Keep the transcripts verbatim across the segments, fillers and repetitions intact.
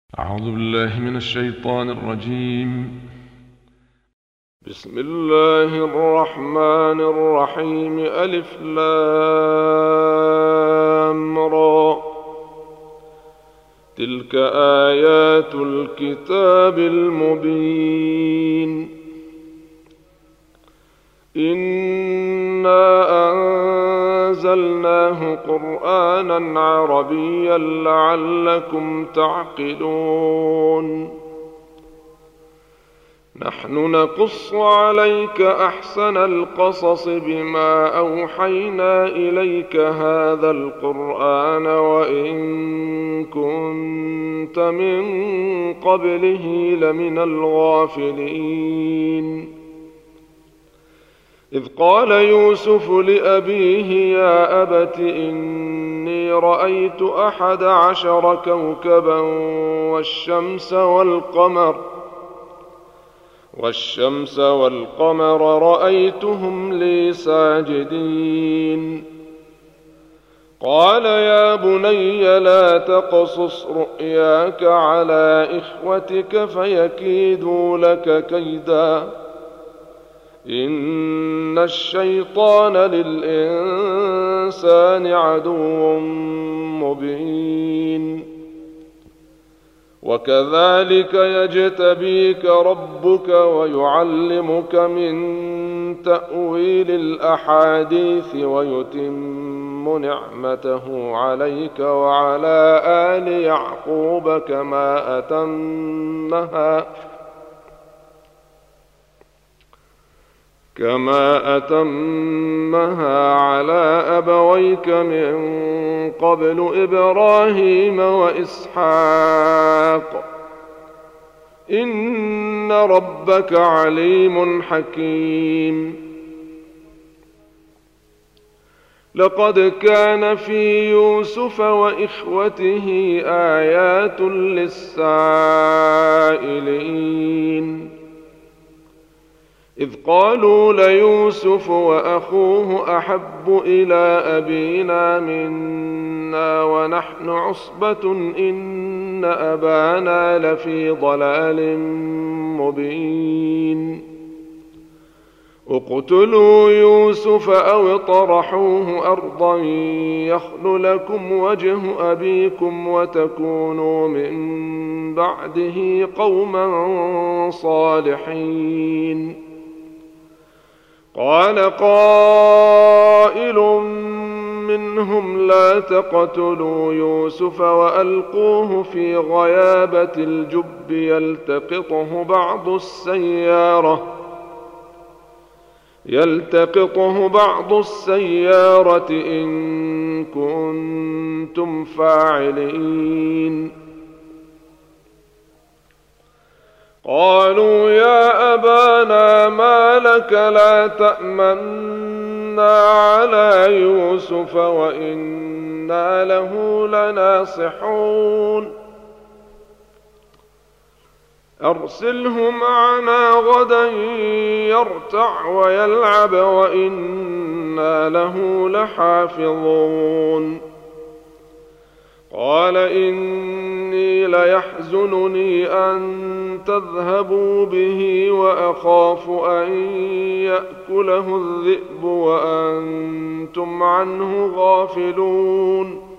أعوذ بالله من الشيطان الرجيم. بسم الله الرحمن الرحيم. ألف لام را. تلك آيات الكتاب المبين. إنا أنزلناه قرآنا عربيا لعلكم تعقلون. نحن نقص عليك أحسن القصص بما أوحينا إليك هذا القرآن وإن كنت من قبله لمن الغافلين. إذ قال يوسف لأبيه يا أبت إني رأيت أحد عشر كوكبا والشمس والقمر والشمس والقمر رأيتهم لي ساجدين. قال يا بني لا تقصص رؤياك على إخوتك فيكيدوا لك كيدا إن الشيطان للإنسان عدو مبين. وكذلك يجتبيك ربك ويعلمك من تأويل الأحاديث ويتم نعمته عليك وعلى آل يعقوب كما أتمها كما أتمها على أبويك من قبل إبراهيم وإسحاق إن ربك عليم حكيم. لقد كان في يوسف وإخوته آيات للسائلين إذ قالوا ليوسف وأخوه أحب إلى أبينا منا ونحن عصبة إن أبانا لفي ضلال مبين. اقتلوا يوسف أو اطرحوه أرضا يخل لكم وجه أبيكم وتكونوا من بعده قوما صالحين. قال قائل منهم لا تقتلوا يوسف وألقوه في غيابة الجب يلتقطه بعض السيارة يلتقطه بعض السيارة إن كنتم فاعلين. قالوا يا أبانا ما لك لا تأمنا على يوسف وإنا له لناصحون. أرسله معنا غدا يرتع ويلعب وإنا له لحافظون. قال إني ليحزنني أن تذهبوا به وأخاف أن يأكله الذئب وأنتم عنه غافلون.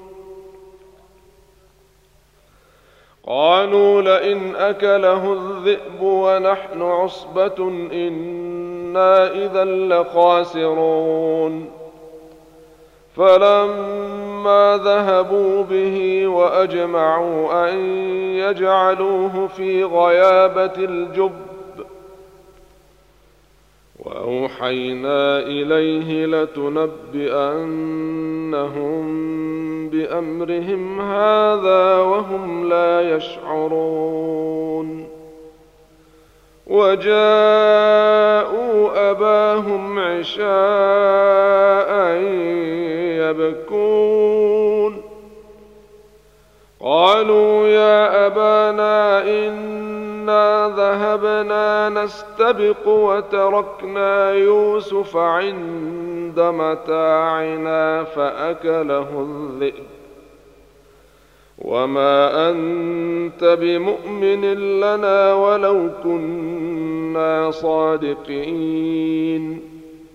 قالوا لئن أكله الذئب ونحن عصبة إنا إذا لخاسرون. فلما ذهبوا به وأجمعوا أن يجعلوه في غيابة الجب وأوحينا إليه لتنبئنهم بأمرهم هذا وهم لا يشعرون. وجاءوا أباهم عشاء يبكون. قالوا يا أبانا إنا ذهبنا نستبق وتركنا يوسف عند متاعنا فأكله الذئب وما أنت بمؤمن لنا ولو كنا صادقين.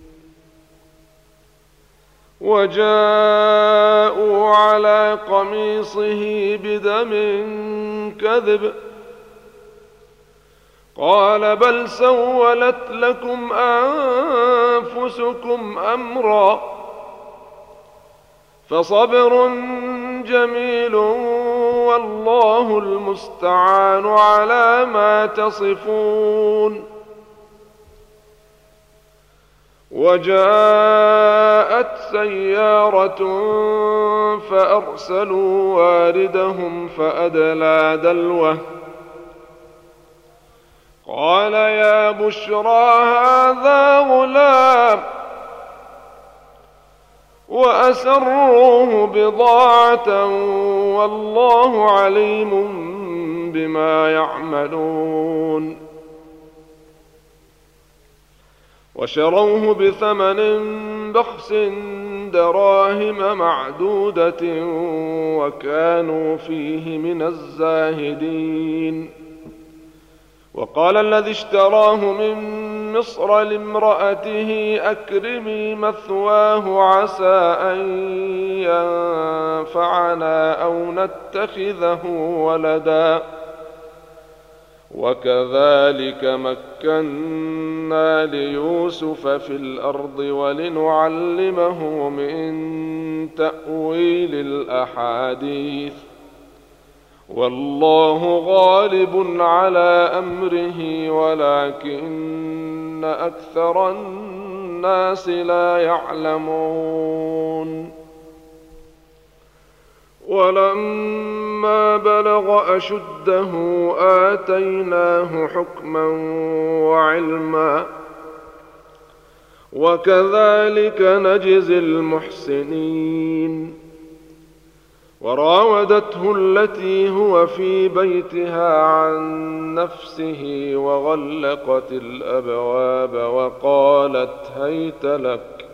وجاءوا على قميصه بدم كذب قال بل سولت لكم أنفسكم أمرا فصبر جميل والله المستعان على ما تصفون. وجاءت سيارة فأرسلوا واردهم فأدلى دلوه قال يا بشرى هذا غلام وأسروه بضاعة والله عليم بما يعملون. وشروه بثمن بخس دراهم معدودة وكانوا فيه من الزاهدين. وقال الذي اشتراه من مصر لامرأته أكرمي مثواه عسى أن ينفعنا أو نتخذه ولدا وكذلك مكنا ليوسف في الأرض ولنعلمه من تأويل الأحاديث والله غالب على أمره ولكن أكثر الناس لا يعلمون. ولما بلغ أشده آتيناه حكما وعلما وكذلك نجزي المحسنين. وراودته التي هو في بيتها عن نفسه وغلقت الأبواب وقالت هيت لك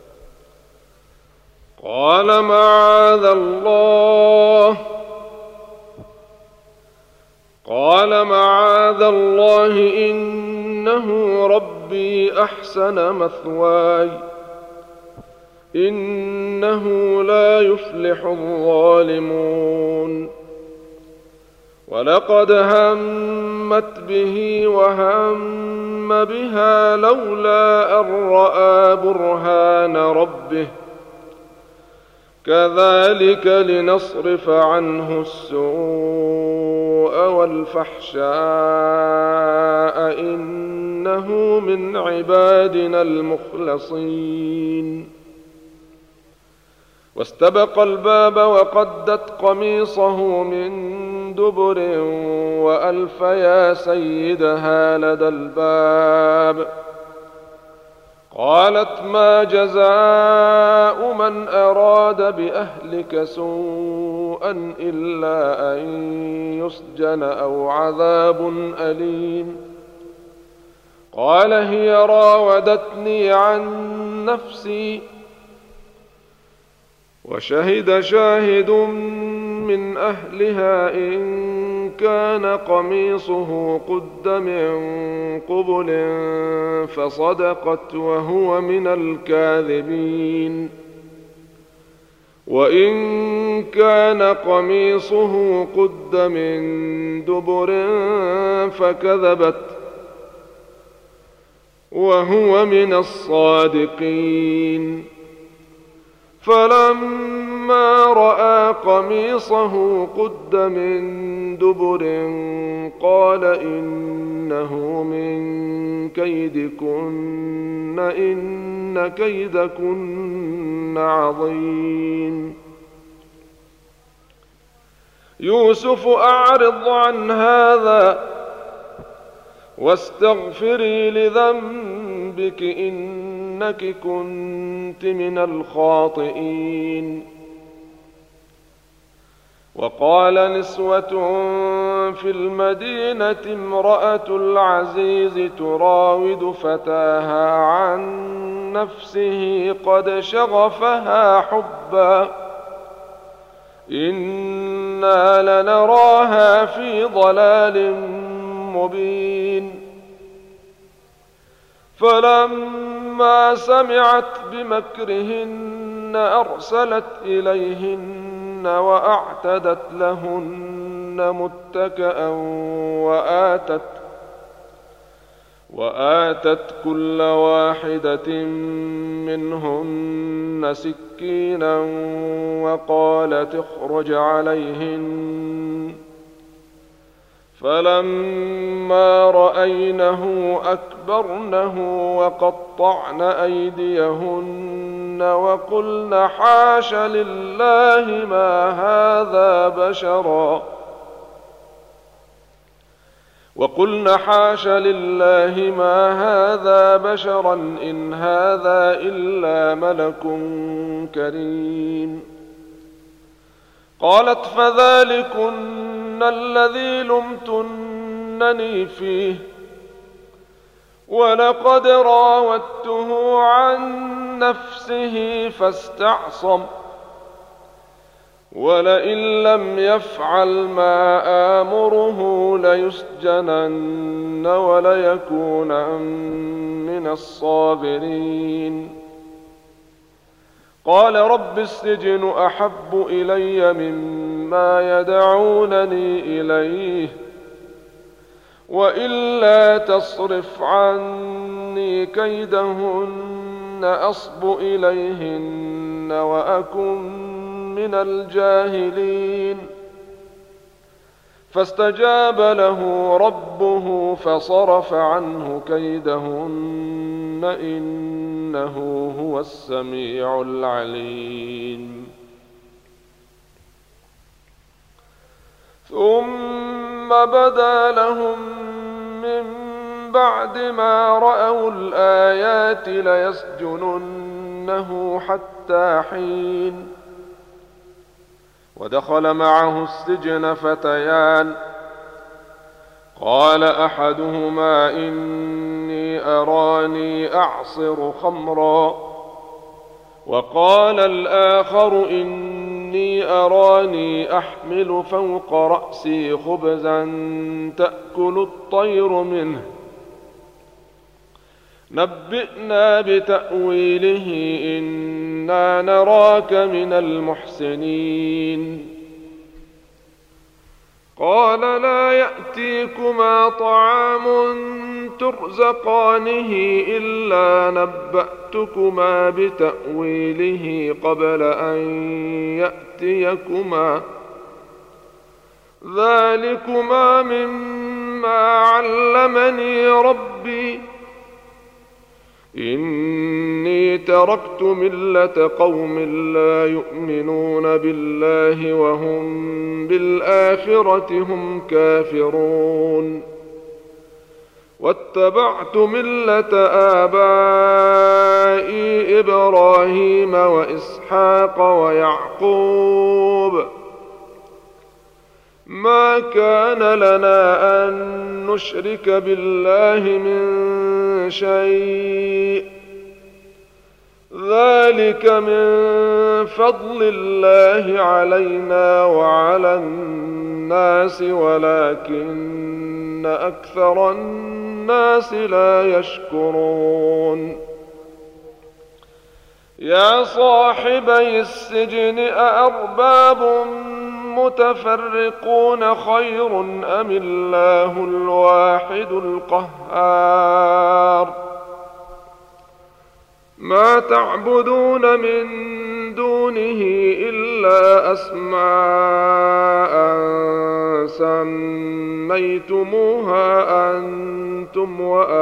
قال معاذ الله قال معاذ الله إنه ربي أحسن مثواي إنه لا يفلح الظالمون. ولقد همت به وهم بها لولا أن رأى برهان ربه كذلك لنصرف عنه السوء والفحشاء إنه من عبادنا المخلصين. واستبق الباب وقدت قميصه من دبر وألف يا سيدها لدى الباب قالت ما جزاء من أراد بأهلك سوءا إلا أن يسجن أو عذاب أليم. قال هي راودتني عن نفسي وشهد شاهد من أهلها إن كان قميصه قد من قبل فصدقت وهو من الكاذبين وإن كان قميصه قد من دبر فكذبت وهو من الصادقين. فلما رأى قميصه قد من دبر قال إنه من كيدكن إن كيدكن عظيم. يوسف أعرض عن هذا واستغفري لذنبك إنك كنت من الخاطئين. وقال نسوة في المدينة امرأة العزيز تراود فتاها عن نفسه قد شغفها حبا إنا لنراها في ضلال مبين. فلما سمعت بمكرهن أرسلت إليهن وأعتدت لهن متكئا وآتت وآتت كل واحدة منهن سكينا وقالت اخرج عليهن. فلما رأينه أكبرنه وقطعن أيديهن وقلن حاش لله ما هذا بشرا وقلن حاش لله ما هذا بشرا إن هذا إلا ملك كريم. قالت فذلكن الذي لمتنني فيه ولقد راودته عن نفسه فاستعصم ولئن لم يفعل ما آمره ليسجنن وليكونن من الصاغرين. قال رب السجن أحب إلي مما يدعونني إليه وإلا تصرف عني كيدهن أصب إليهن وأكن من الجاهلين. فاستجاب له ربه فصرف عنه كيدهن إنه هو السميع العليم. ثم بدا لهم من بعد ما رأوا الآيات ليسجننه حتى حين. ودخل معه السجن فتيان قال أحدهما إني أراني أعصر خمرا وقال الآخر إني أراني أحمل فوق رأسي خبزا تأكل الطير منه نبئنا بتأويله إنا نراك من المحسنين. قال لا يأتيكما طعام ترزقانه إلا نبأتكما بتأويله قبل أن يأتيكما ذلكما مما علمني ربي إني تركت ملة قوم لا يؤمنون بالله وهم بالآخرة هم كافرون واتبعت ملة آبائي إبراهيم وإسحاق ويعقوب ما كان لنا أن نشرك بالله من شيء ذلك من فضل الله علينا وعلى الناس ولكن أكثر الناس لا يشكرون. يا صاحبي السجن أأرباب متفرقون خير أم الله الواحد القهار. ما تعبدون من دونه إلا أسماء سميتموها أنتم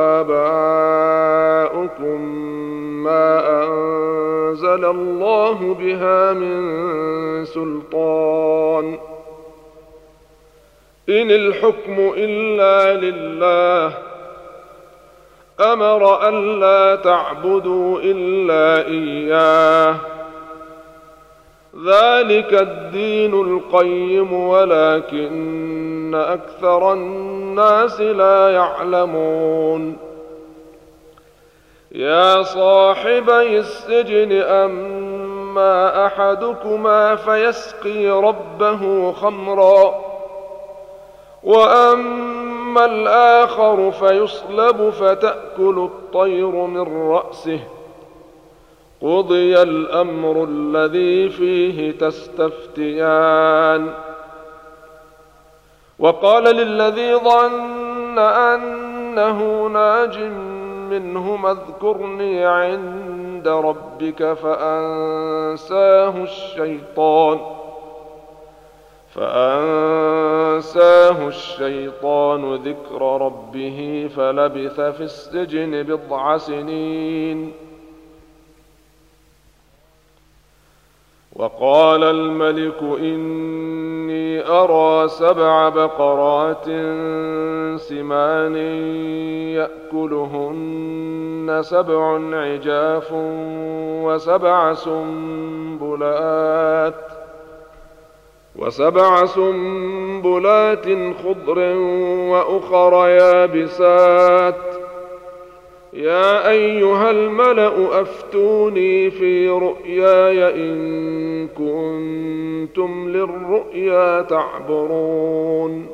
وآباؤكم ما أنزل الله بها من سلطان إن الحكم إلا لله أمر ألا تعبدوا إلا إياه ذلك الدين القيم ولكن أكثر الناس لا يعلمون. يا صاحبي السجن أما فأما أحدكما فيسقي ربه خمرا وأما الآخر فيصلب فتأكل الطير من رأسه قضي الأمر الذي فيه تستفتيان. وقال للذي ظن أنه ناج منهما اذكرني عند ربك فأنساه الشيطان فأنساه الشيطان ذكر ربه فلبث في السجن بضع سنين. وقال الملك إني أرى سبع بقرات سمان يأكلهن سبع عجاف وسبع سنبلات وسبع سنبلات خضر وأخر يابسات يا أيها الملأ أفتوني في رؤياي إن كنتم للرؤيا تعبرون.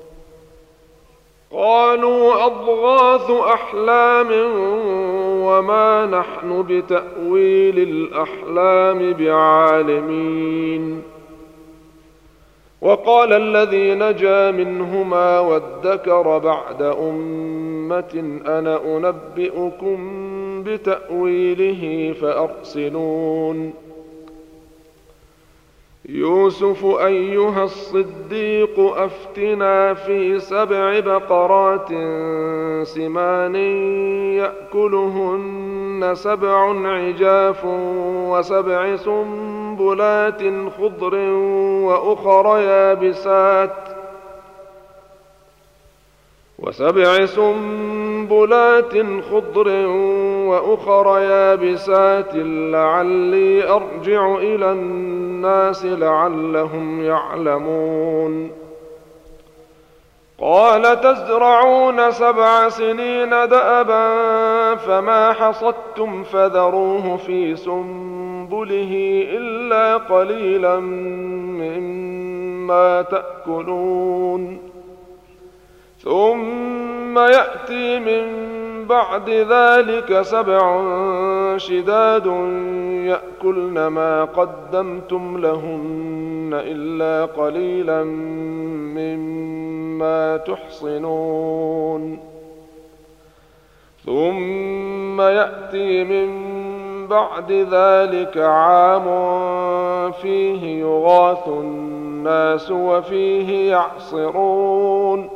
قالوا أضغاث أحلام وما نحن بتأويل الأحلام بعالمين. وقال الذي نجا منهما وادكر بعد أمة أنا أنبئكم بتأويله فأرسلون. يوسف أيها الصديق أفتنا في سبع بقرات سمان يأكلهن سبع عجاف وسبع سنبلات خضر وأخر يابسات وسبع سنبلات خضر وأخر يابسات لعلي أرجع إلى الناس لعلهم يعلمون. قال تزرعون سبع سنين دأبا فما حصدتم فذروه في سنبله إلا قليلا مما تأكلون ثم يأتي من بعد ذلك سبع شداد يأكلن ما قدمتم لهن إلا قليلا مما تحصنون ثم يأتي من بعد ذلك عام فيه يغاث الناس وفيه يعصرون.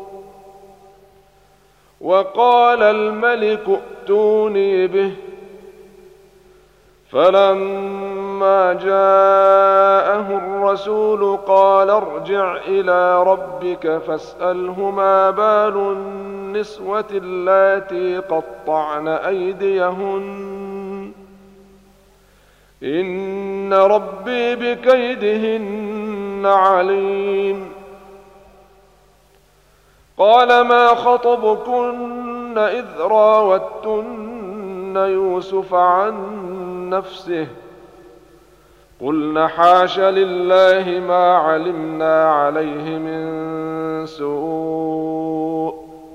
وقال الملك ائتوني به فلما جاءه الرسول قال ارجع إلى ربك فاسأله ما بال النسوة اللاتي قطعن أيديهن إن ربي بكيدهن عليم. قال ما خطبكن إذ راوتن يوسف عن نفسه قلن حاش لله ما علمنا عليه من سوء.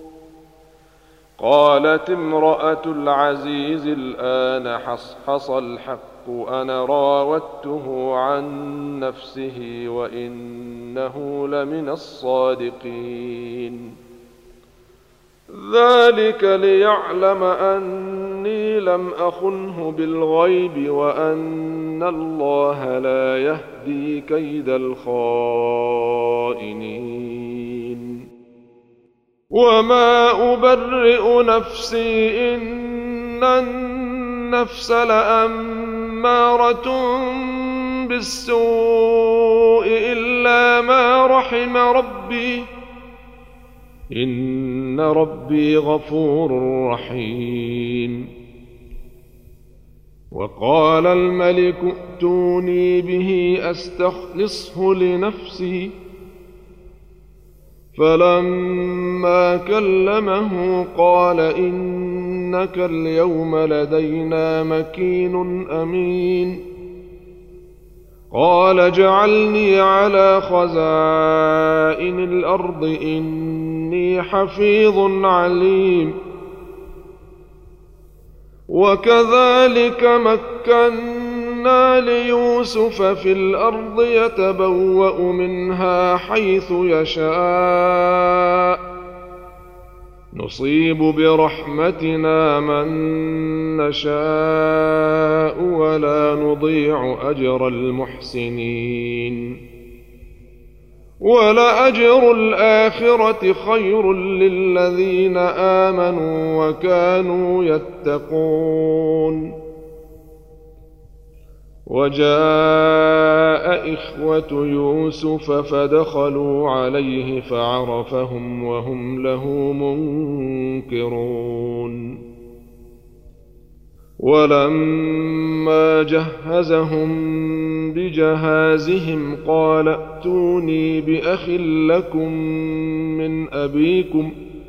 قالت امرأة العزيز الآن حصحص الحق أنا راودته عن نفسه وإنه لمن الصادقين. ذلك ليعلم أني لم أخنه بالغيب وأن الله لا يهدي كيد الخائنين. وما أبرئ نفسي إن النفس لأمارة بالسوء إلا ما رحم ربي إن ربي غفور رحيم. وقال الملك ائتوني به أستخلصه لنفسي فلما كلمه قال إنك اليوم لدينا مكين أمين. قال اجعلني على خزائن الأرض إني حفيظ عليم. وكذلك مكنا ليوسف في الأرض يتبوأ منها حيث يشاء نصيب برحمتنا من نشاء ولا نضيع أجر المحسنين. ولأجر الآخرة خير للذين آمنوا وكانوا يتقون. وجاء إخوة يوسف فدخلوا عليه فعرفهم وهم له منكرون. ولما جهزهم بجهازهم قال ائتوني بأخ لكم من أبيكم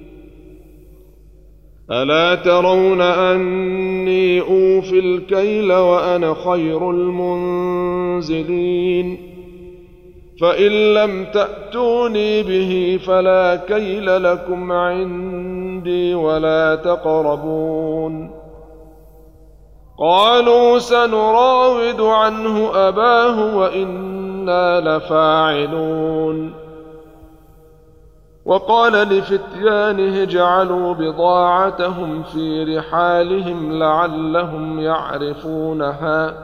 ألا ترون أني أوفي الكيل وأنا خير المنزلين. فإن لم تأتوني به فلا كيل لكم عندي ولا تقربون. قالوا سنراود عنه أباه وإنا لفاعلون. وقال لفتيانه اجعلوا بضاعتهم في رحالهم لعلهم يعرفونها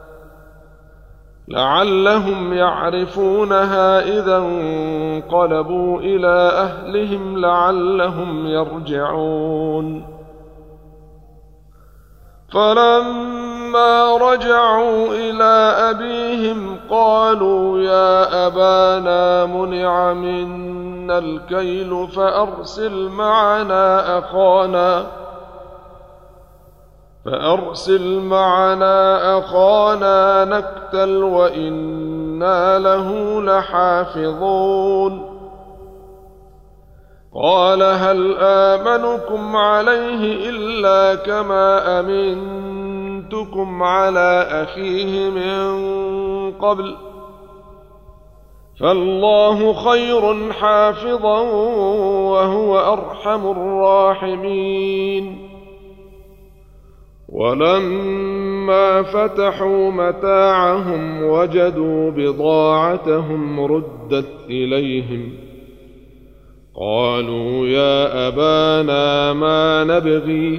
لعلهم يعرفونها إذا انقلبوا إلى أهلهم لعلهم يرجعون. فلما رجعوا إلى أبيهم قالوا يا أبانا منع منا الكيل فأرسل معنا أخانا فأرسل معنا أخانا نكتل وإنا له لحافظون. قال هل آمنكم عليه إلا كما أمنتكم على أخيه من قبل فالله خير حافظا وهو أرحم الراحمين. ولما فتحوا متاعهم وجدوا بضاعتهم ردت إليهم قالوا يا أبانا ما نبغي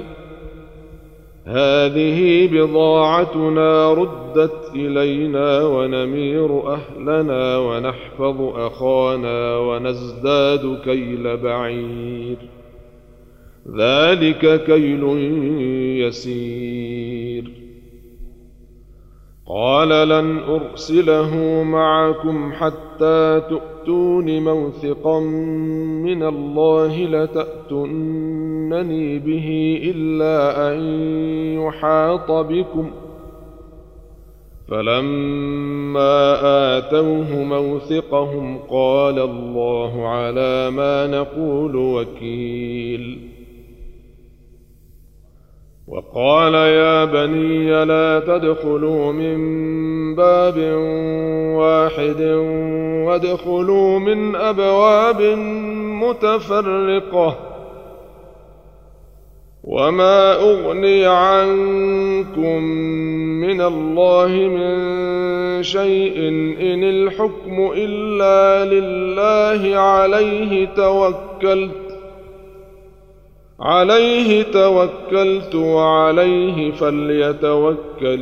هذه بضاعتنا ردت إلينا ونمير أهلنا ونحفظ أخانا ونزداد كيل بعير ذلك كيل يسير. قال لن أرسله معكم حتى تؤتون موثقا من الله لتأتونني به إلا أن يحاط بكم. فلما آتوه موثقهم قال الله على ما نقول وكيل. وقال يا بني لا تدخلوا من باب واحد وادخلوا من أبواب متفرقة وما أغني عنكم من الله من شيء إن الحكم إلا لله عليه توكلت عليه توكلت وعليه فليتوكل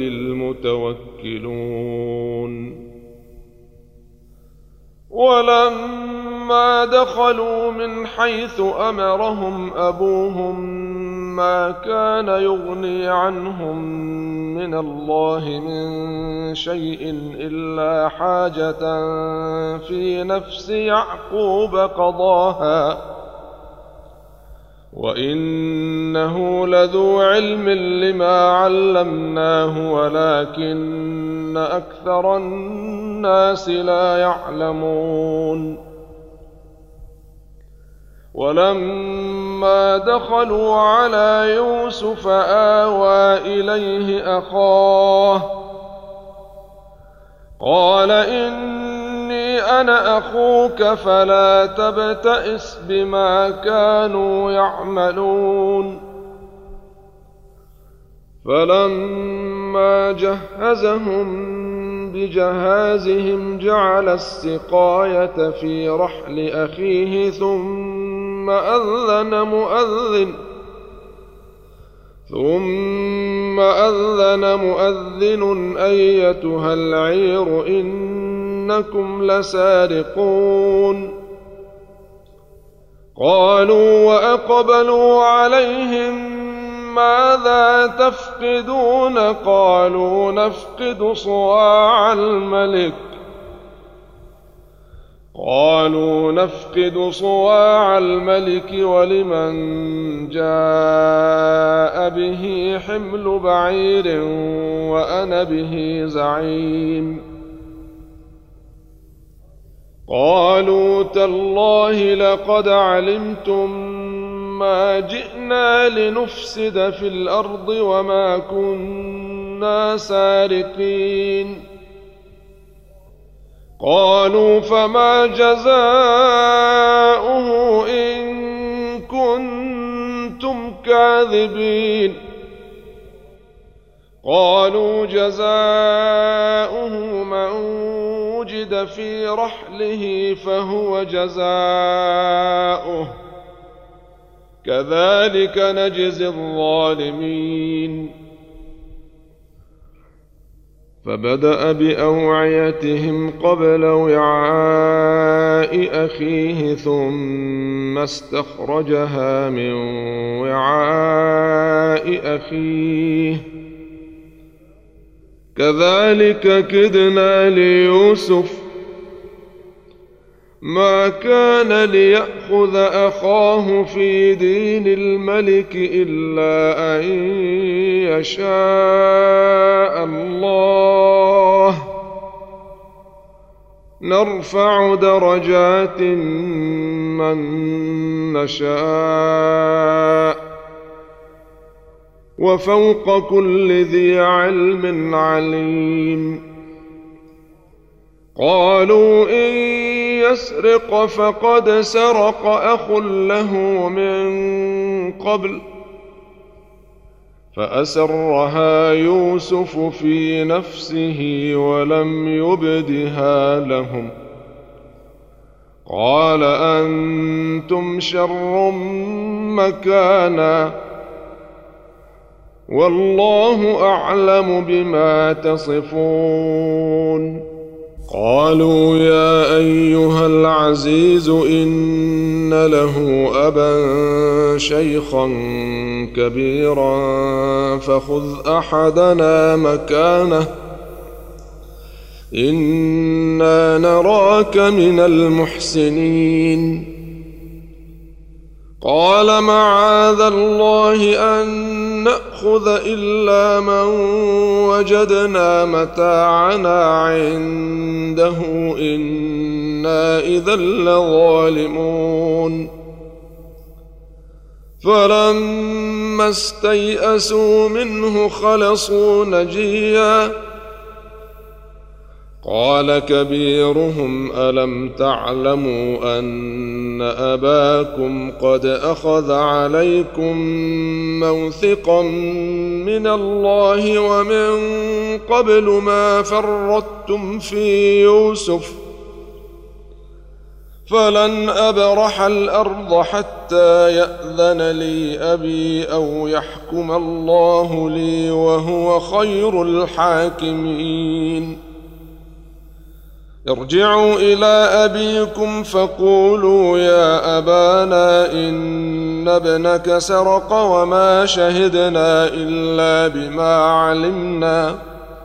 المتوكلون. ولما دخلوا من حيث أمرهم أبوهم ما كان يغني عنهم من الله من شيء إلا حاجة في نفس يعقوب قضاها وإنه لذو علم لما علمناه ولكن أكثر الناس لا يعلمون. ولما دخلوا على يوسف آوى إليه أخاه قال إني أنا أخوك فلا تبتئس بما كانوا يعملون. فلما جهزهم بجهازهم جعل السقاية في رحل أخيه ثم أذن مؤذن ثم أذن مؤذن أيتها العير إنكم لسارقون. قالوا وأقبلوا عليهم ماذا تفقدون؟ قالوا نفقد صواع الملك قالوا نفقد صواع الملك ولمن جاء به حمل بعير وأنا به زعيم. قالوا تالله لقد علمتم ما جئنا لنفسد في الأرض وما كنا سارقين. قالوا فما جزاؤه إن كنتم كاذبين؟ قالوا جزاؤه من وجد في رحله فهو جزاؤه كذلك نجزي الظالمين. فبدأ بأوعيتهم قبل وعاء أخيه ثم استخرجها من وعاء أخيه كذلك كدنا ليوسف ما كان ليأخذ أخاه في دين الملك إلا أن يشاء الله نرفع درجات من نشاء وفوق كل ذي علم عليم. قالوا إن يسرق فقد سرق أخ له من قبل فأسرها يوسف في نفسه ولم يبدها لهم. قال أنتم شر مكانا والله أعلم بما تصفون. قالوا يا أيها العزيز إن له أبا شيخا كبيرا فخذ أحدنا مكانه إنا نراك من المحسنين. قال معاذ الله أن نأخذ إلا من وجدنا متاعنا عنده إنا إذا لظالمون. فلما استيئسوا منه خلصوا نجيا. قال كبيرهم ألم تعلموا أن أباكم قد أخذ عليكم موثقا من الله ومن قبل ما فرطتم في يوسف فلن أبرح الأرض حتى يأذن لي أبي أو يحكم الله لي وهو خير الحاكمين. ارجعوا إلى أبيكم فقولوا يا أبانا إن ابنك سرق وما شهدنا إلا بما علمنا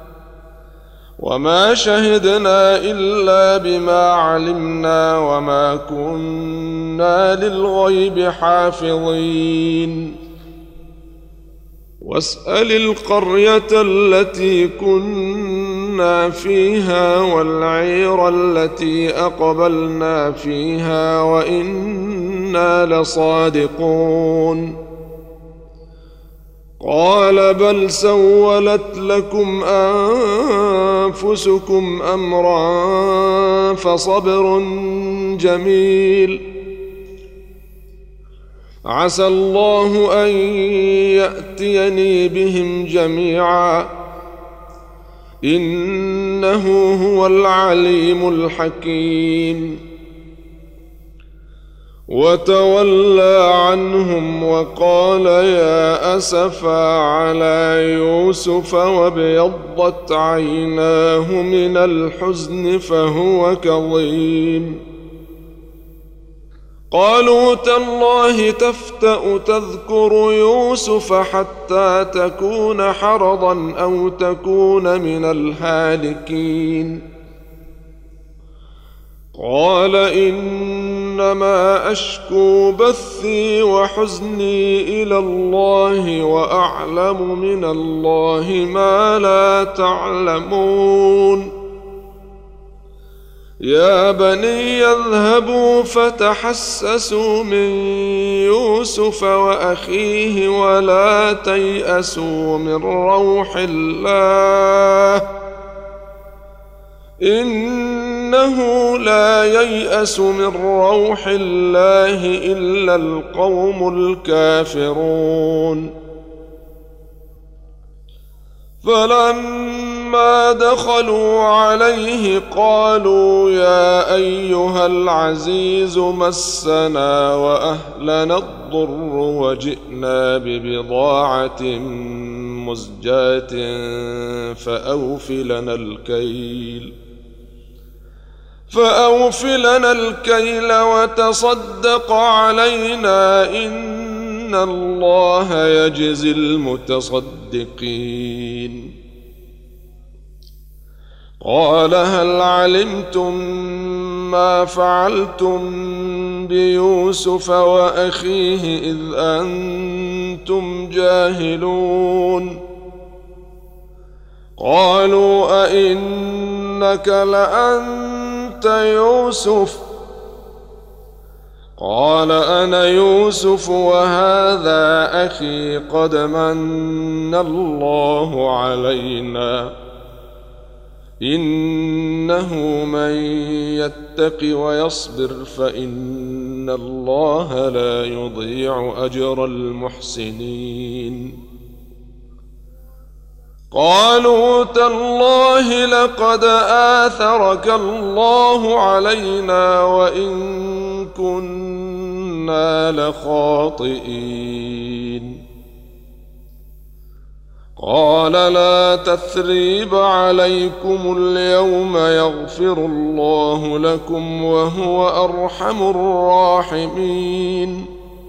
وما شهدنا إلا بما علمنا وما كنا للغيب حافظين. واسأل القرية التي كنا فيها والعير التي أقبلنا فيها وإنا لصادقون. قال بل سولت لكم أنفسكم أمرا فصبر جميل عسى الله أن يأتيني بهم جميعا إنه هو العليم الحكيم وتولى عنهم وقال يا أسفا على يوسف وابيضت عيناه من الحزن فهو كظيم قالوا تالله تفتأ تذكر يوسف حتى تكون حرضا أو تكون من الهالكين قال إنما أشكو بثي وحزني إلى الله وأعلم من الله ما لا تعلمون يا بني اذهبوا فتحسسوا من يوسف وأخيه ولا تيأسوا من روح الله إنه لا ييأس من روح الله إلا القوم الكافرون فلما دخلوا عليه قالوا يا أيها العزيز مسنا وأهلنا الضر وجئنا ببضاعة مزجاة فأوف لنا الكيل فأوف لنا الكيل وتصدق علينا إن الله يجزي المتصدقين قال هل علمتم ما فعلتم بيوسف وأخيه إذ أنتم جاهلون قالوا أئنك لأنت يوسف قال أنا يوسف وهذا أخي قد من الله علينا إنه من يتق ويصبر فإن الله لا يضيع أجر المحسنين قالوا تالله لقد آثرك الله علينا وإن كنا لخاطئين قال لا تثريب عليكم اليوم يغفر الله لكم وهو أرحم الراحمين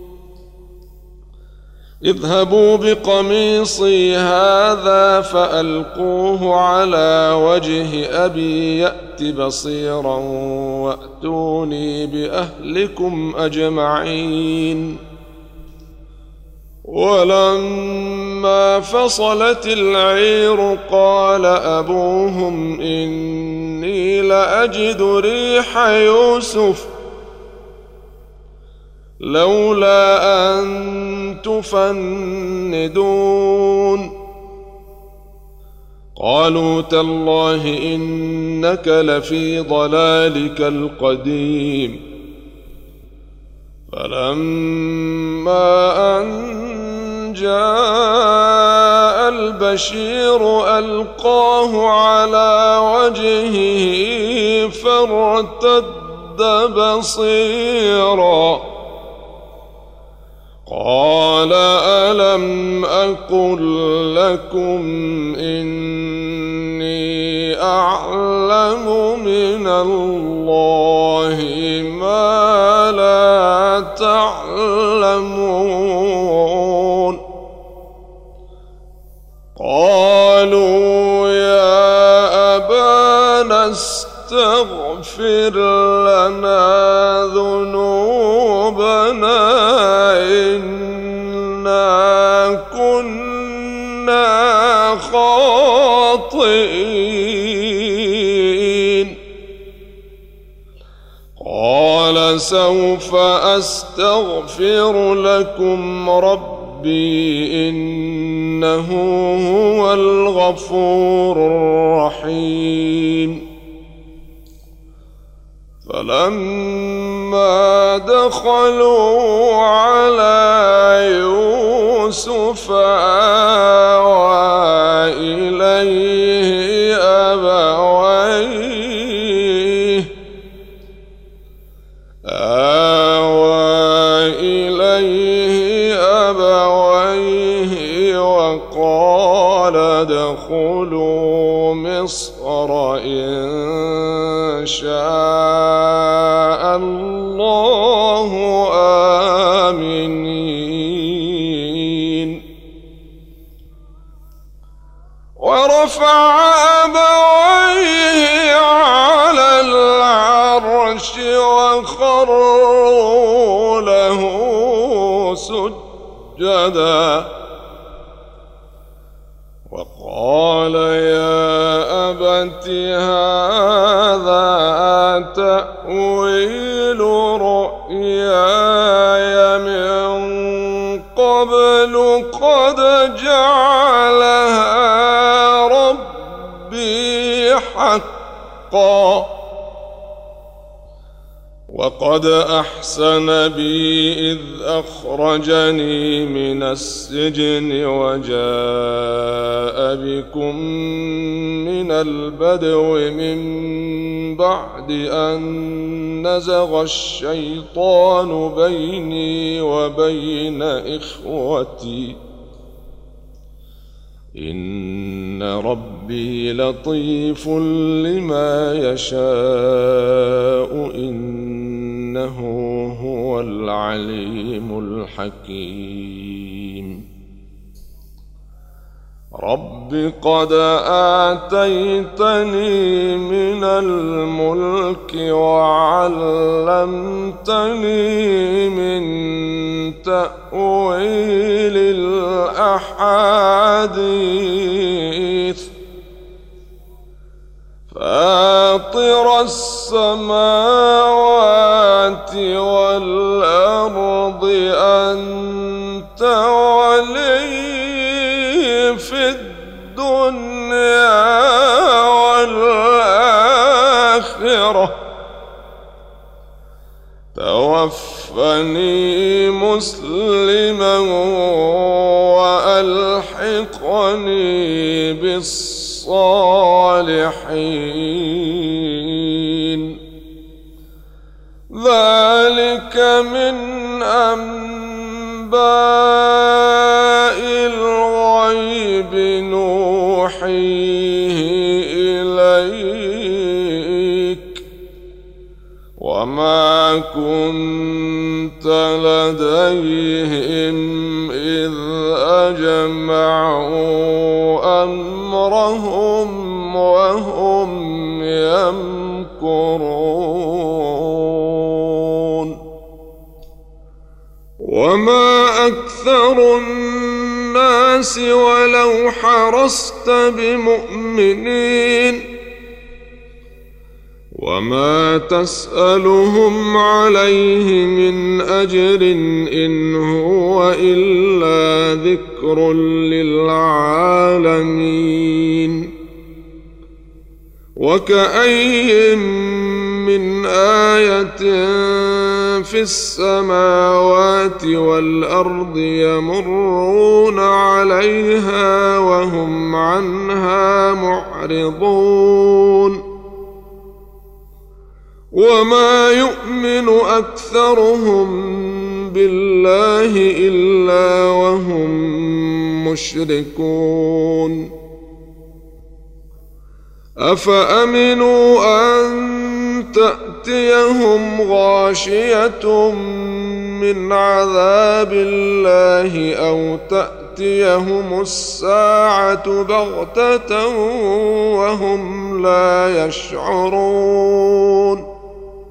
اذهبوا بقميصي هذا فألقوه على وجه أبي يأت بصيرا وأتوني بأهلكم أجمعين ولما فصلت العير قال أبوهم إني لأجد ريح يوسف لولا أن تفندون قالوا تالله إنك لفي ضلالك القديم فلما أن جاء البشير ألقاه على وجهه فارتد بصيرا قال ألم أقل لكم إني أعلم من الله ما لا تعلمون قالوا يا أبانا استغفر لنا ذنوبنا إنا كنا خاطئين قال سوف أستغفر لكم ربي ربي إنه هو الغفور الرحيم. فلما دخلوا على يوسف آوى إليه أبويه آوى إليه أبويه وقال ادخلوا مصر إن شاء الله آمنين. ورفع أبويه على العرش وخروا له سجدا وقال يا أبت هذا تأويل رؤياي من قبل قد جعلها ربي حقا وقد أحسن بي إذ أخرجني من السجن وجاء بكم من البدو من بعد أن نزغ الشيطان بيني وبين إخوتي إن ربي لطيف لما يشاء إنه هو العليم الحكيم. رب قد آتيتني من الملك وعلمتني من تأويل الأحاديث فاطر السماوات والأرض أنت ولي في الدنيا والآخرة توفني مسلما وألحقني بالصالحين. ذلك من أنباء الغيب نوحيه إليك وما كنت لديهم إذ أجمعوا أمرهم وهم يمكرون. وما أكثر الناس ولو حرصت بمؤمنين وما تسألهم عليه من أجر إن هو إلا ذكر للعالمين. وكأي من آية في السماوات والأرض يمرون عليها وهم عنها معرضون وما يؤمن أكثرهم بالله إلا وهم مشركون. أفأمنوا أن تأتيهم غاشية من عذاب الله أو تأتيهم الساعة بغتة وهم لا يشعرون.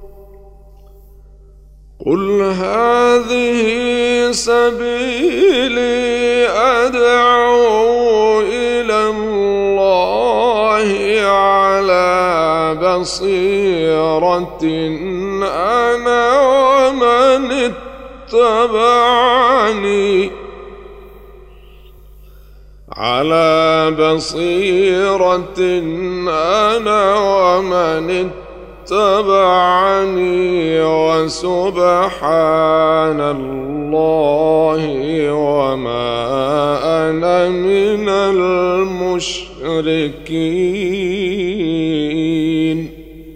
قل هذه سبيلي أدعو إلى الله على بصيرة أنا ومن اتبعني على بصيرة أنا ومن اتبعني وسبحان الله وما أنا من المشركين.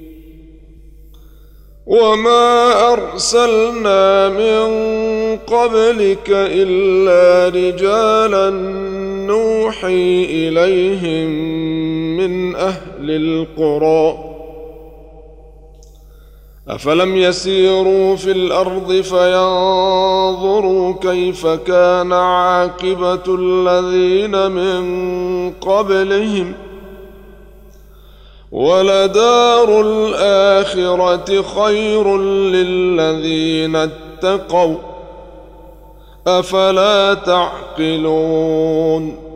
وما أرسلنا من قبلك إلا رجالا نوحي إليهم من أهل القرى أفلم يسيروا في الأرض فينظروا كيف كان عاقبة الذين من قبلهم ولدار الآخرة خير للذين اتقوا أفلا تعقلون.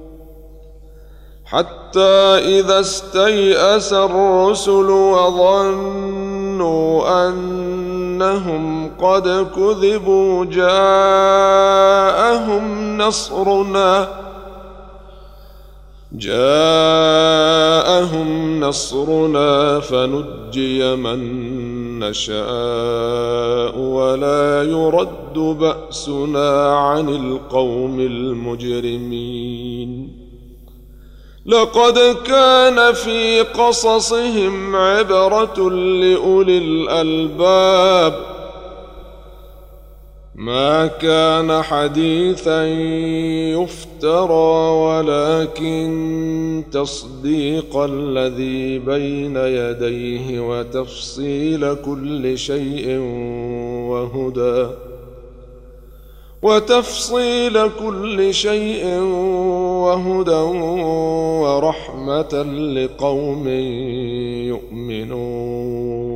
حتى إذا استيأس الرسل وظنوا أنهم قد كذبوا جاءهم نصرنا جاءهم نصرنا فنجي من نشاء ولا يرد بأسنا عن القوم المجرمين. لقد كان في قصصهم عبرة لأولي الألباب ما كان حديثا يفترى ولكن تصديق الذي بين يديه وتفصيل كل شيء وهدى وتفصيل كل شيء وهدى ورحمة لقوم يؤمنون.